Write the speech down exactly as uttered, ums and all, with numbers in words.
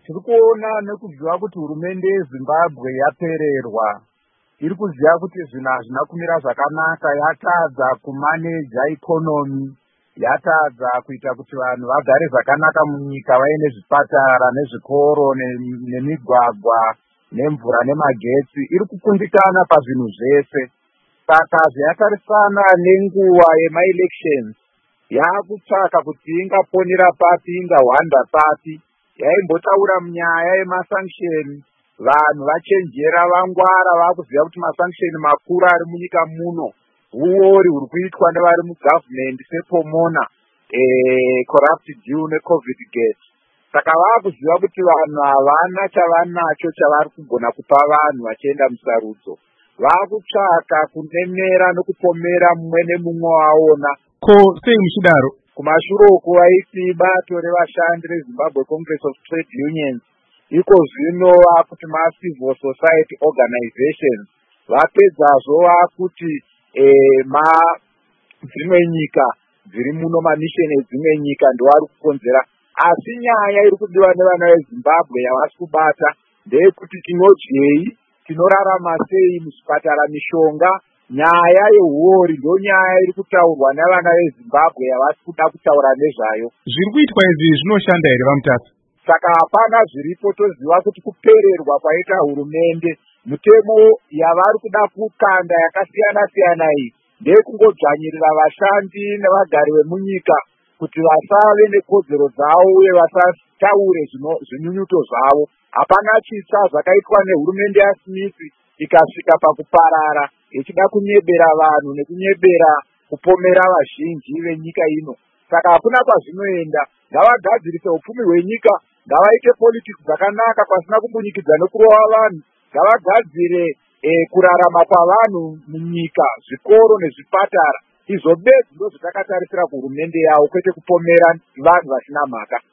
tiri kuona nekuziva kuti hurumende yeZimbabwe yapererwa. Iri kuziva kuti zvinhu hazvina kumira zvakanaka, yatadza kumaneja ikonomi, yatadza kuita kuti vanhu vagare zvakanaka munyika, vaine zvipatara nezvikoro nemigwagwa nemvura nemagetsi. Iri kukundikana pazvinhu zvese. Saka zvayatarisana nenguva yemaelections, yakutsvaka kuti ingaponera papi, ingahwanda papi. Yaimbotaura munyaya yemasanksheni, vanhu vachenjera, vangwara, vakuziva kuti masanksheni makuru ari munyika muno uori huri kuitwa nevari mugavhumendi sepomona, eh, corrupt due necovid gate. Saka vakuziva kuti vanhu havana chavanacho chavari kugona kupa vanhu vachienda musarudzo. Vakutsvaka kunemera nokupomera mumwe nemumwe waona. Ko sei muchidaro? Kumashure uku vaiti bato revashandi reZimbabwe Congress of Trade Unions, iko zvino vakuti ma-civil society organizations, vapedzazvo vakuti eh, ma dzimwe nyika dziri muno, mamisheni edzimwe nyika ndovari kukonzera. Asi nyaya iri kudiwa nevana veZimbabwe yavasi kubata ndeyekuti tinodyei, tinorarama sei muzvipatara, mishonga. Nyaya yehuori ndo nyaya iri kutaurwa nevana veZimbabwe yavasi kuda kutaura nezvayo. Zviri kuitwa izvi zvinoshanda here vaMutasa? Saka hapana zviripo. Toziva kuti kupererwa kwaita hurumende, mutemo yavari kuda kukanda yakasiyana siyana iyi ndeyekungodzvanyirira vashandi nevagari vemunyika kuti vasave nekodzero dzavo uye vasataure zvinyunyuto zvavo. Hapana chitsa zvakaitwa nehurumende yaSmith ikasvika pakuparara ichida kunyebera vanhu nekunyebera kupomera vazhinji venyika ino. Saka hakuna kwazvinoenda. Ngavagadzirise upfumi hwenyika, ngavaite politics dzakanaka pasina kumbunyikidza nekurova vanhu, ngavagadzire eh, kurarama kwavanhu munyika, zvikoro nezvipatara. Izvo bedzi ndo zvatakatarisira kuhurumende yavo, kwete kupomera vanhu vasina mhaka.